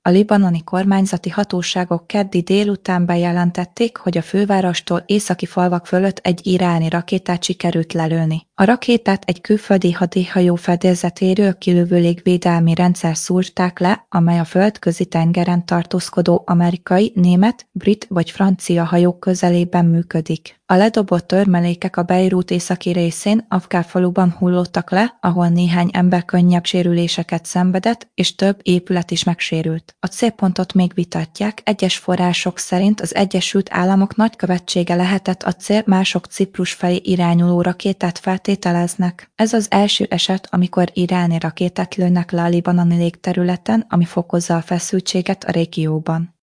A libanoni kormányzati hatóságok keddi délután bejelentették, hogy a fővárostól északi falvak fölött egy iráni rakétát sikerült lelőni. A rakétát egy külföldi hadihajó fedélzetéről kilövő légvédelmi rendszer szúrták le, amely a földközi tengeren tartózkodó amerikai, német, brit vagy francia hajók közelében működik. A ledobott törmelékek a Beirut északi részén, afgán faluban hullottak le, ahol néhány ember könnyebb sérüléseket szenvedett, és több épület is megsérült. A célpontot még vitatják, egyes források szerint az Egyesült Államok nagykövetsége lehetett a cél, mások Ciprus felé irányuló rakétát feltételeznek. Ez az első eset, amikor iráni rakétát lőnek le a libanoni légterületen, ami fokozza a feszültséget a régióban.